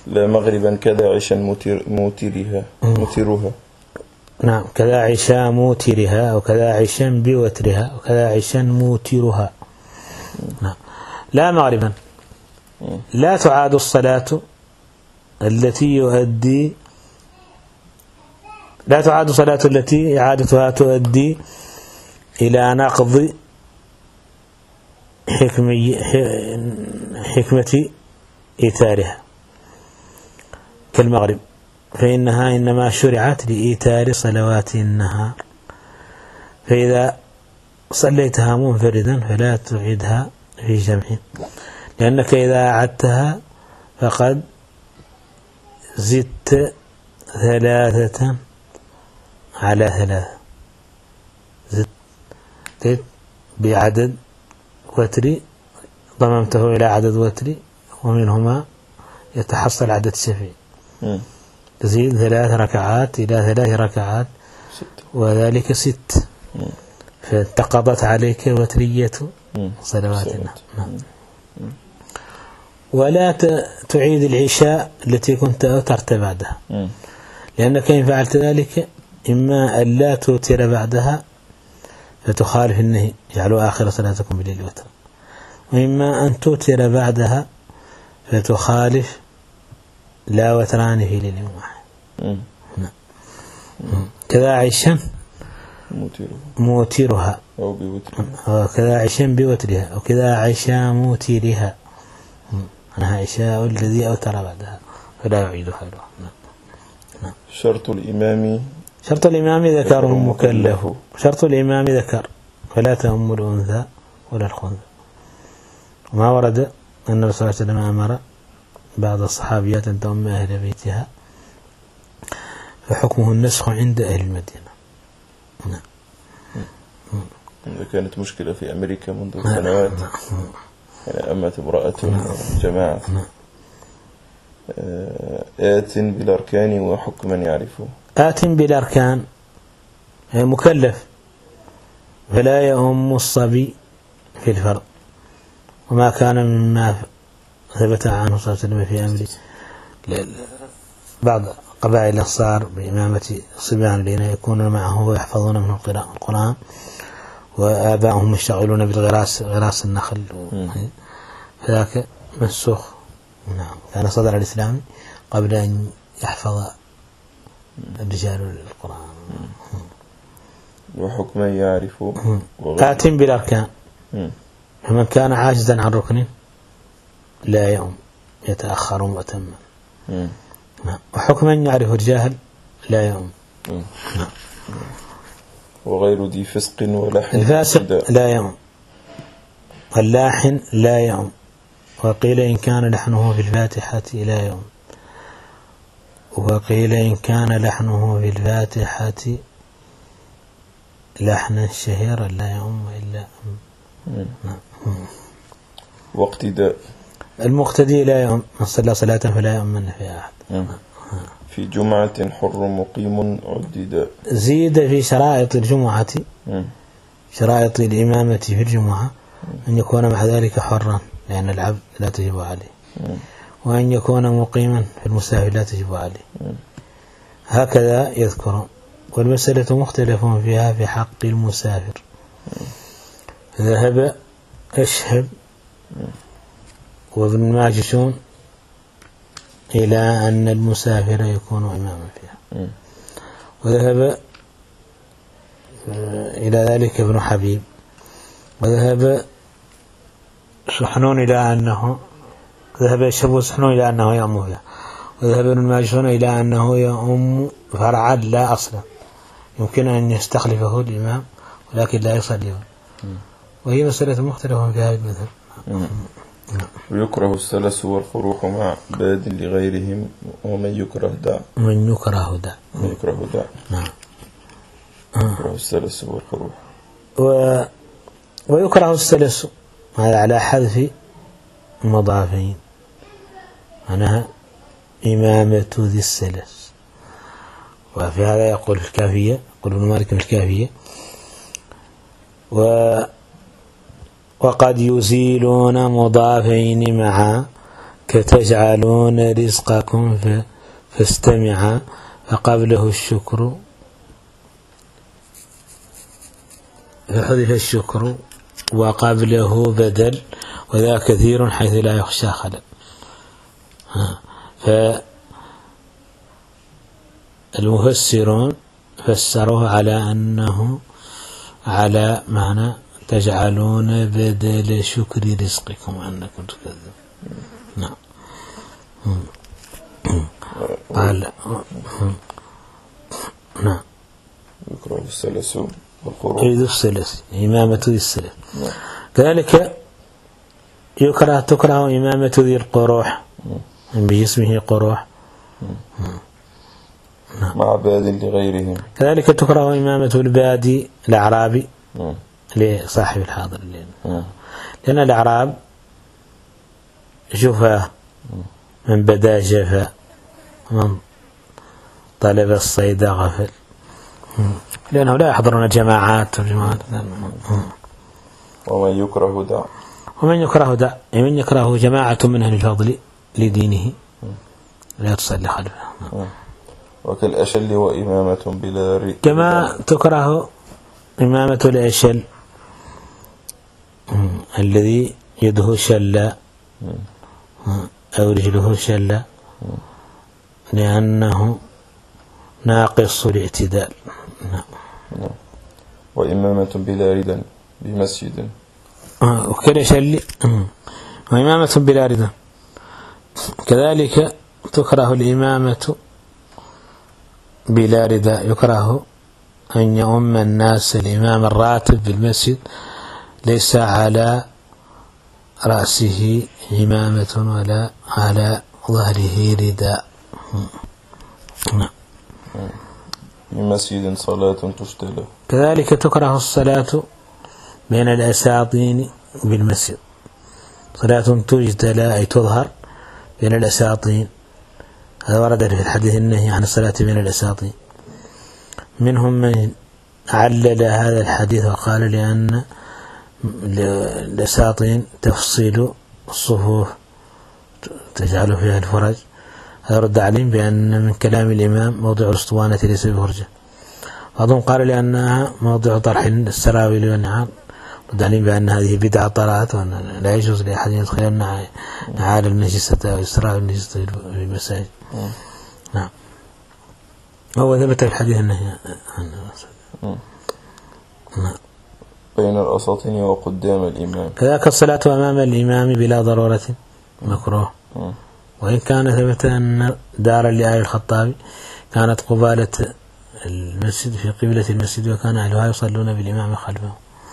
لا مغربا كذا عشا موترها. نعم، كذا عشاء موترها، أو كذا عشا بوترها، أو كذا عشا موترها. نعم. لا مغربا لا تعاد الصلاة التي إعادتها تؤدي إلى نقض حكمة إيثارها كالمغرب، فإنها إنما شرعت لإيثار صلوات النهار، فإذا صليتها منفردا فلا تعيدها في جمع، لأنك إذا أعدتها فقد زدت 3 على 3، زدت بعدد وتري ضممته إلى عدد وتري، ومنهما يتحصل عدد شفعي، تزيد 3 ركعات إلى 3 ركعات، وذلك 6، فانتقضت عليك وترية صلواتنا. ولا تعيد العشاء التي كنت أوترت بعدها، لأنك إن فعلت ذلك إما أن لا توتر بعدها فتخالف النهي اجعلوا آخر صلاتكم بالليل وتر، وإما أن توتر بعدها فتخالف لا وتران في ليل واحد. كذا عشا موترها، وكذا عشا بوترها، أو كذا عشا موترها، أنها عشاء الذي أوتر بعدها فلا يعيدها. شرط الإمام ذكر مكلف. شرط الإمام ذكر، فلا تهم الأنثى ولا الخنثى. وما ورد أن الرسول صلى الله عليه وسلم أمر بعض الصحابيات أن تؤم أهل بيتها، فحكمه النسخ عند أهل المدينة. كانت مشكلة في أمريكا منذ سنوات، أمت امرأة جماعة آت بالأركان وحكما يعرفه. آت بالأركان مكلف، فلا يؤم الصبي في الفرض، وما كان مما ثبت عنه صلى الله عليه وسلم في أمر بعض قبائل الأنصار بإمامة الصبيان الذين يكونون معه ويحفظون منه القرآن، وآباؤهم يشتغلون غراس النخل، فذاك منسوخ. نعم، كان صدر الإسلام قبل أن يحفظ الرجال القرآن. وحكما يعرف آت بالأركان، فمن كان عاجزا عن ركن لا يؤم يتأخر مؤتما. وحكما يعرف الجاهل لا يؤم. وغير ذي فسق ولحن، الفاسق لا يؤم، واللاحن لا يؤم، وقيل إن كان لحنه في الفاتحة لا يؤم، وقيل إن كان لحنه في الفاتحة لحنا شهيرا لا يؤم إلا واقتداء، المقتدي لا يؤم، من صلى صلاة فلا يؤمن فيها أحد. في جمعة حر مقيم عدد، زيد في شرائط الجمعة، شرائط الإمامة في الجمعة، أن يكون مع ذلك حرا لأن العبد لا تجب عليه، وأن يكون مقيما في المسافر لا تجب عليه، هكذا يذكر. والمسألة مختلف فيها في حق المسافر. ذهب أشهب وابن ماجشون إلى أن المسافر يكون إماما فيها، وذهب إلى ذلك ابن حبيب، وذهب سحنون إلى أنه يؤم فيها، وذهب ابن ماجشون إلى أنه يؤم فرعا لا أصلا، يمكن أن يستخلفه الإمام ولكن لا يصليه، وهي مسألة مختلفة في هذا المذهب. ويكره السلس والخروح مع باد لغيرهم، ومن يكره دع. نعم. يكره السلس والخروح. ويكره السلس هذا على حذف مضافين، معناها إمامة ذي السلس. وفي هذا يقول في الكافية، يقول ابن مالك في الكافية: وقد يزيلون مضافين معا كتجعلون رزقكم فاستمع فقبله الشكر فحذف الشكر وقبله بدل وذا كثير حيث لا يخشى خلل. فالمفسرون فسروه على أنه على معنى تجعلون بدل شكر رزقكم أنكم تكذبون. نعم. قال نعم يكره السلس والخروج. يريد السلس إمامة ذي السلس. كذلك تكره إمامة ذي القروح بجسمه قروح مع باد لغيرهم. كذلك تكره إمامة البادي الأعرابي لصاحب الحاضر لأن الأعراب جفا من بدا جفا من طلب الصيد غفل لأنه لا يحضرون جماعات ومن يكره دع. ومن يكره دع من يكره جماعة من أهل الفضل لدينه لا تصلي خلفه. وكالأشل وإمامة بلا رئ. كما تكره إمامة الأشل الذي يده شلا أو رجله شلا لأنه ناقص الاعتدال. وإمامة بلا ردا بمسجد. وكالأشل وإمامة بلا ردا. كذلك تكره الإمامة بلا رداء. يكره أن يؤم الناس الإمام الراتب في المسجد ليس على رأسه إمامة ولا على ظهره رداء. بمسجد صلاة تشتله. كذلك تكره الصلاة بين الأساطين بالمسجد. صلاة تجتلى أي تظهر بين الأساطين. هذا ورد في الحديث النهي عن الصلاة بين الأساطين. منهم من علل هذا الحديث وقال لأن الأساطين تفصيل الصفوف تجعل فيها الفرج. هذا رد عليهم بأن من كلام الإمام موضع الأسطوانة ليس بفرجة. بعضهم قال لأنها موضع طرح السراويل والنعال. رد عليهم بأن هذه بدعة طرأت وأن لا يجوز لأحد يدخل نعال النجسة أو السراويل النجسة في المساجد. نعم. هو ثبت في الحديث النهي بين الأساطين وقدام الإمام. كذلك الصلاة أمام الإمام بلا ضرورة مكروه. وإن كان ثبت أن دار لآل الخطاب كانت قبالة المسجد في قبلة المسجد وكان أهلها يصلون بالإمام خلفه.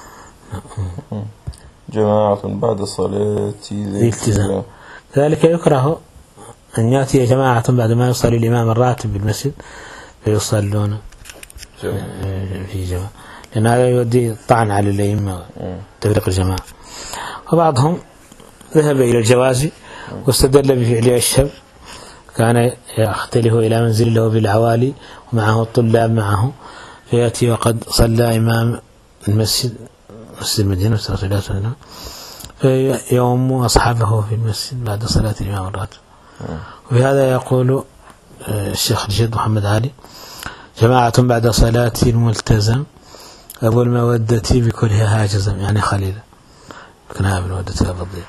جماعة بعد صلاة ذي التزام. كذلك يكره أن يأتي جماعة بعد ما يصلي الإمام الراتب بالمسجد فيصلون في جماعة لأن هذا يودي طعن على الأئمة تفريق الجماعة. وبعضهم ذهب إلى الجواز واستدل بفعل الشاب كان يختلف إلى منزل له بالعوالي ومعه الطلاب معه فيأتي وقد صلى إمام المسجد مسجد المدينة صلى الله عليه وسلم فيؤم أصحابه في المسجد بعد صلاة الإمام الراتب. وبهذا يقول الشيخ الجد محمد علي جماعة بعد صلاة الملتزم أبو المودة بكلها هاجزم يعني خليلا كانها بالمودة الأبضية.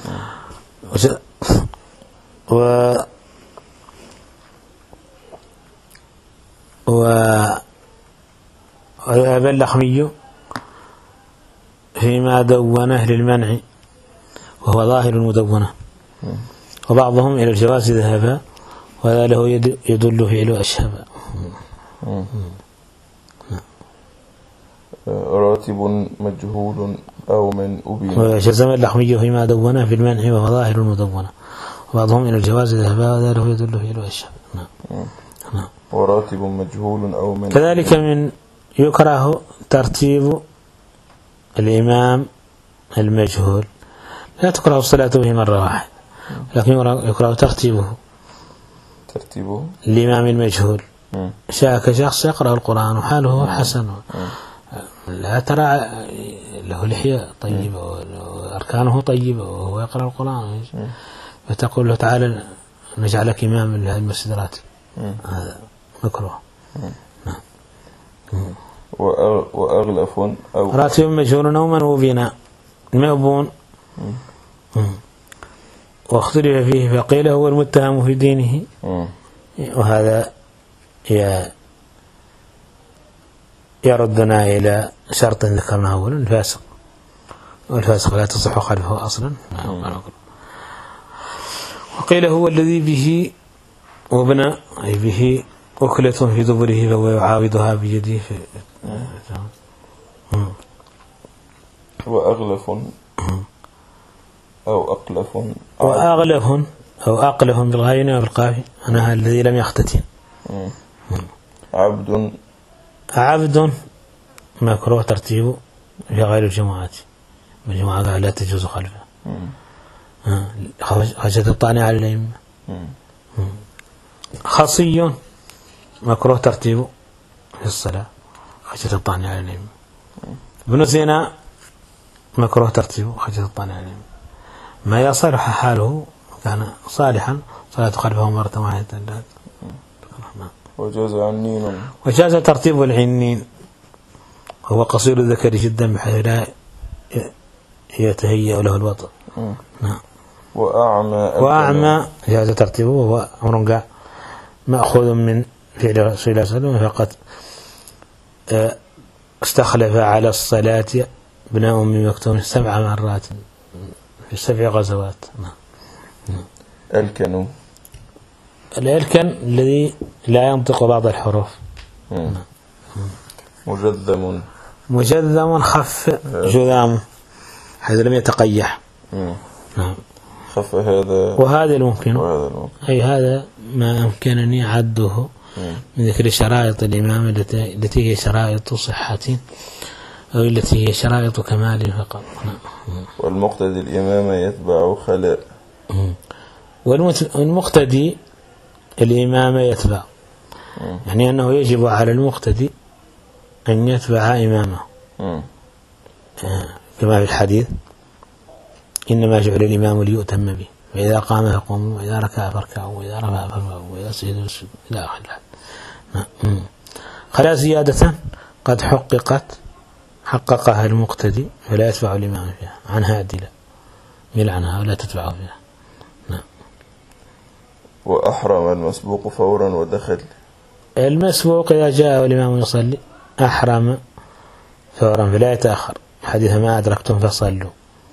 وذهب اللخمي فيما دونه للمنع وهو ظاهر المدونة. وبعضهم إلى الجواز ذهب وهذا له يدل فعل أشهب. راتب مجهول أو من أبين. وجزم اللخمي فيما دونه في المنع وهو ظاهر المدونة. وبعضهم إلى الجواز ذهب وهذا له يدل فعل أشهب. وراتب مجهول أو من. كذلك من يكره ترتيب الإمام المجهول. لا تكره الصلاة به مرة واحدة لكن يكره ترتيبه الإمام المجهول. شاك شخص يقرأ القرآن وحاله حسن لا ترى له لحية طيبة وأركانه طيبة وهو يقرأ القرآن فتقول له تعالى نجعلك إمام لهذه المسجد راتب، هذا مكروه. نعم. وأغلف أو راتب مجهول أو منوب بناء مأبون. واختلف فيه فقيل هو المتهم في دينه، وهذا يردنا إلى شرط ذكرناه أولا، الفاسق، والفاسق لا تصح خلفه أصلا. وقيل هو الذي به وابن، أي به أكلة في دبره فهو يعاوضها بيده. وأغلف أو أقلف أو أقلف بالغين والقاف، أنا الذي لم يختتن. عبد مكروه ترتيبه في غير الجماعات، الجماعة لا تجوز خلفه. خشية الطعن على الأئمة. خصي مكروه ترتيبه في الصلاة، خشية الطعن على الأئمة. ابن سينا مكروه ترتيبه، خشية الطعن على الأئمة. ما يصلح حاله كان صالحا صلاة خلفه مرة واحدة. وجاز ترتيب العنين، هو قصير الذكر جدا بحيث لا يتهيأ له الوطن. نعم. وأعمى جاز ترتيبه، وهو أمر مأخوذ من فعل رسول الله صلى الله عليه وسلم، فقد استخلف على الصلاة ابن أم مكتوم 7 مرات في 7 غزوات. الألكن الذي لا ينطق بعض الحروف. مجذم خف جذام، هذا لم يتقيح. نعم. خف هذا وهذا الممكن، أي هذا ما أمكنني عده من ذكر شرائط الإمام التي هي شرائط صحة أو التي هي شرائط كمال فقط. والمقتدي الإمام يتبع خلاء، والمقتدي الإمام يتبع، يعني أنه يجب على المقتدي أن يتبع إمامه، كما في الحديث إنما جعل الإمام ليؤتم به، فإذا قام فقوموا، وإذا ركع فاركعوا، وإذا رفع فارفعوا، وإذا سجد فاسجدوا إلى آخر الحديث. خلا زيادة قد حققها المقتدي فلا يتبع الإمام فيها، عنها عدلا، مل عنها ولا تتبعه فيها. وأحرم المسبوق فورا ودخل، المسبوق إذا جاء الإمام يصلي أحرم فورا فلا يتأخر، حديث ما أدركتم فصلوا.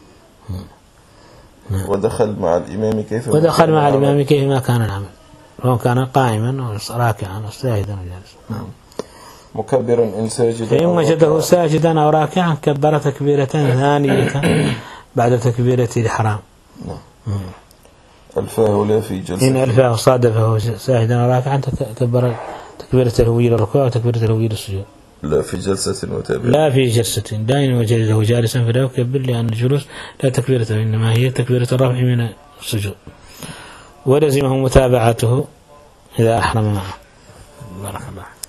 ودخل مع الإمام كيف ما كان العمل، وهو كان قائما وراكعا وساجدا وجالسا. مكبرا إن ساجدا، فإن وجده ساجدا أو راكعا كبر تكبيرة ثانية بعد تكبيرة الإحرام. ألفاه لا في جلسة، إن ألفاه صادفه ساجدا أو راكعا كبر تكبيرة الهوي للركوع وتكبيرة الهوي للسجود، لا في جلسة وتابع، لا في جلسة. دائما وجده جالسا فلا يكبر، لأن الجلوس لا تكبيرة، إنما هي تكبيرة الرفع من السجود. ولزمه متابعته إذا أحرم معه. بارك الله.